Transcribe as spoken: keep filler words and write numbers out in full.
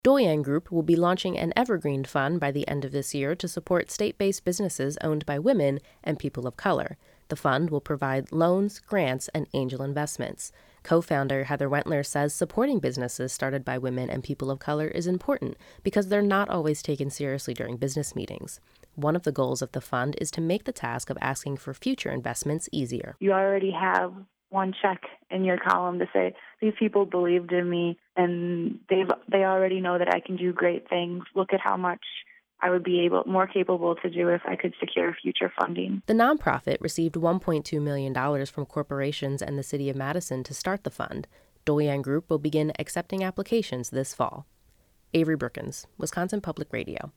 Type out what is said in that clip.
Doyen Group will be launching an evergreen fund by the end of this year to support state-based businesses owned by women and people of color. The fund will provide loans, grants, and angel investments. Co-founder Heather Wentler says supporting businesses started by women and people of color is important because they're not always taken seriously during business meetings. One of the goals of the fund is to make the task of asking for future investments easier. You already have one check in your column to say, these people believed in me and they've they already know that I can do great things. Look at how much I would be able more capable to do if I could secure future funding. The nonprofit received one point two million dollars from corporations and the City of Madison to start the fund. Doyen Group will begin accepting applications this fall. Avery Brookins, Wisconsin Public Radio.